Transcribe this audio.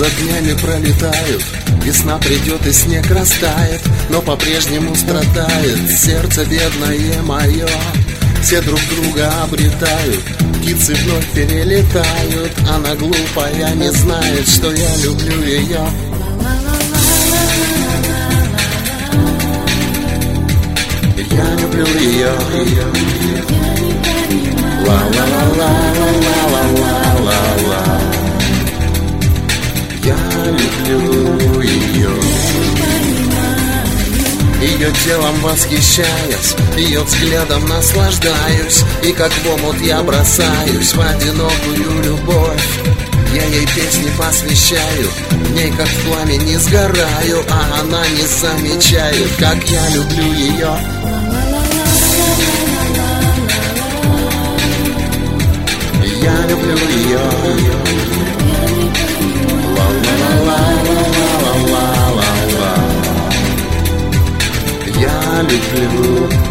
за днями пролетают, весна придет и снег растает, но по-прежнему страдает сердце бедное мое. Все друг друга обретают, птицы вновь перелетают. Она глупая, не знает, что я люблю ее. Я люблю ее. Ла-ла-ла-ла-ла-ла-ла-ла-ла. Я люблю ее. Ее телом восхищаюсь, ее взглядом наслаждаюсь, и как в омут я бросаюсь в одинокую любовь. Я ей песни посвящаю, в ней как в пламени сгораю, а она не замечает, как я люблю ее. Я люблю ее. Ла-ла-ла-ла-ла-ла-ла-ла. Я люблю